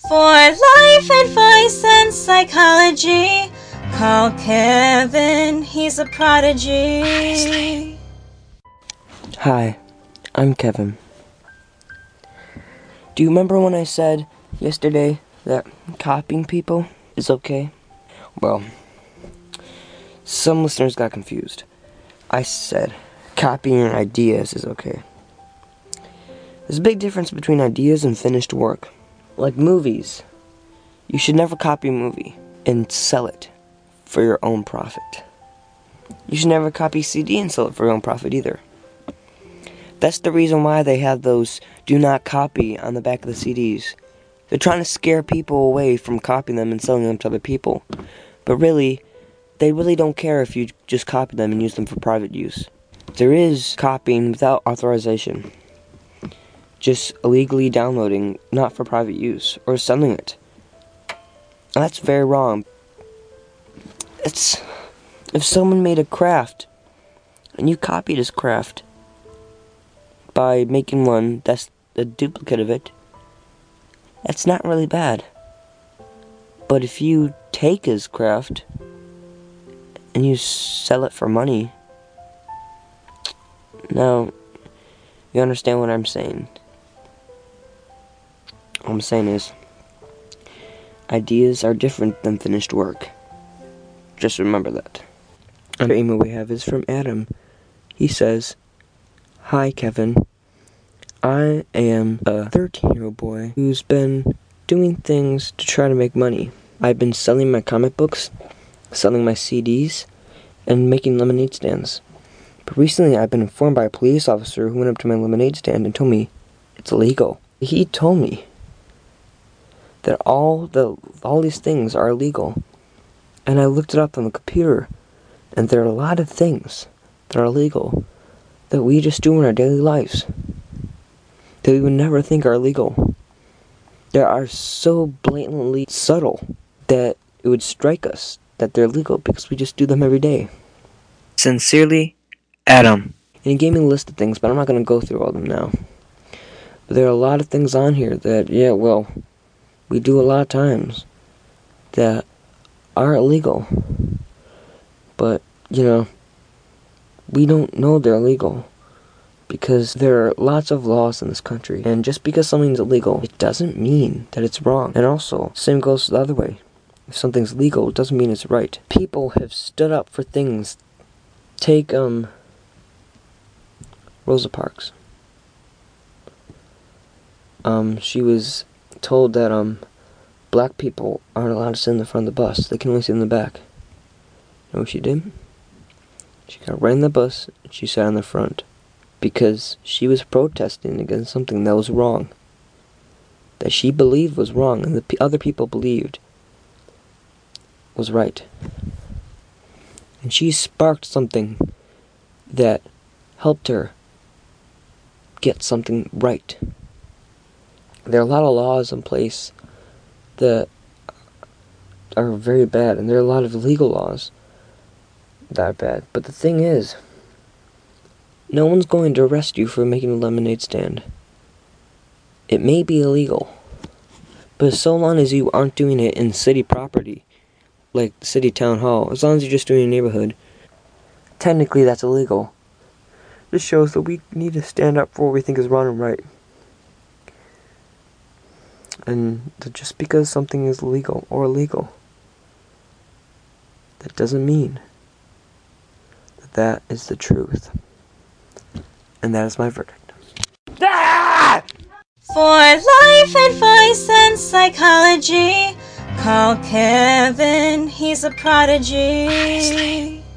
For life advice and psychology, call Kevin, he's a prodigy. Hi, I'm Kevin. Do you remember when I said yesterday that copying people is okay? Well, some listeners got confused. I said copying ideas is okay. There's a big difference between ideas and finished work. Like movies. You should never copy a movie and sell it for your own profit. You should never copy a CD and sell it for your own profit either. That's the reason why they have those do not copy on the back of the CDs. They're trying to scare people away from copying them and selling them to other people. But really, they really don't care if you just copy them and use them for private use. There is copying without authorization. Just illegally downloading, not for private use, or selling it. And that's very wrong. If someone made a craft, and you copied his craft by making one that's a duplicate of it, that's not really bad. But if you take his craft and you sell it for money, now you understand what I'm saying. What I'm saying is, ideas are different than finished work. Just remember that. Another email we have is from Adam. He says, "Hi Kevin, I am a 13-year-old boy who's been doing things to try to make money. I've been selling my comic books, selling my CDs, and making lemonade stands. But recently I've been informed by a police officer who went up to my lemonade stand and told me it's illegal. He told me that all these things are illegal. And I looked it up on the computer, and there are a lot of things that are illegal that we just do in our daily lives that we would never think are illegal. They are so blatantly subtle that it would strike us that they're illegal because we just do them every day. Sincerely, Adam." And he gave me a list of things, but I'm not going to go through all of them now. But there are a lot of things on here that, we do a lot of times that are illegal. But, we don't know they're illegal because there are lots of laws in this country. And just because something's illegal, it doesn't mean that it's wrong. And also, same goes the other way. If something's legal, it doesn't mean it's right. People have stood up for things. Take, Rosa Parks. She was told that, black people aren't allowed to sit in the front of the bus. They can only sit in the back. You know what she did? She got right in the bus, and she sat in the front. Because she was protesting against something that was wrong. That she believed was wrong, and the other people believed was right. And she sparked something that helped her get something right. There are a lot of laws in place that are very bad, and there are a lot of illegal laws that are bad. But the thing is, no one's going to arrest you for making a lemonade stand. It may be illegal, but so long as you aren't doing it in city property, like the city town hall, as long as you're just doing it in your neighborhood, technically that's illegal. This shows that we need to stand up for what we think is wrong and right. And just because something is legal or illegal, that doesn't mean that that is the truth. And that is my verdict. Ah! For life advice and psychology, call Kevin, he's a prodigy.